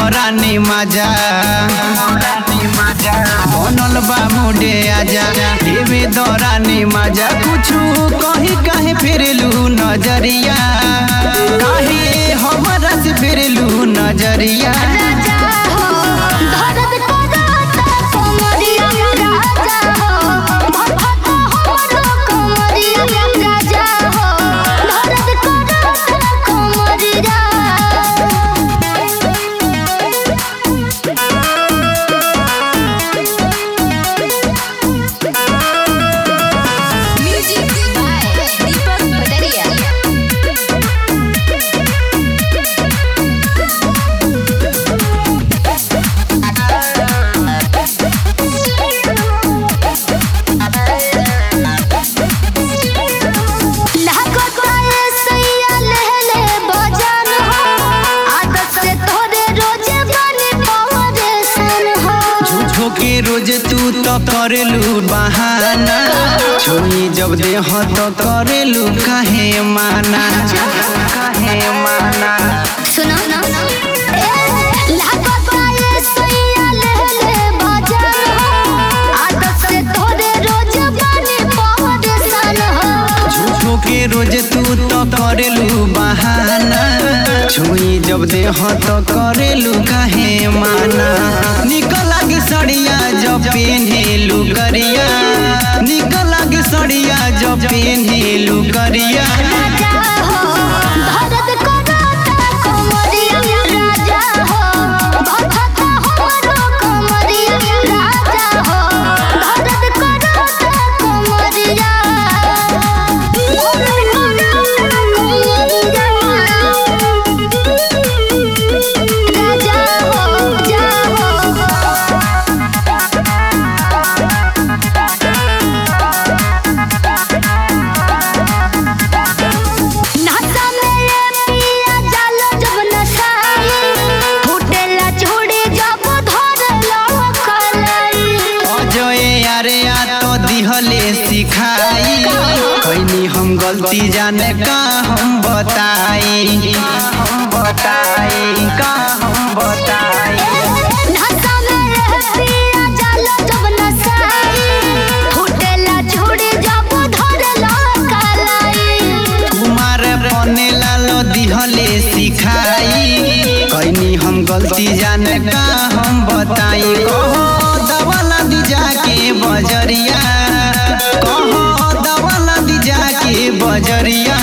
दौरानी मजा बनल बा मुडे आजा लेवे दौरानी मजा कुछु कहीं कहीं फिरलू नजरिया काहे हमरा से फिरलू नजरिया के रोज तू तो करेलू बहाना छोड़ी जब देह तो करेलू काहे माना सुनो झूठो के रोज तू तो करेलू बहाना छोड़ी जब देह तो करेलू काहे माना निकल के सड़िया जब पेन्हेलू करिया निकल के सड़िया जब पेन्हेलू करिया दिहले सिखाई कैनी हम गलती जाने का हम बताई तुम्हारे बने लालो दिहले सिखाई कैनी हम गलती जाने का हम बताई दवाला दी जाके बजरिया कहो दवाला दी जाके बजरिया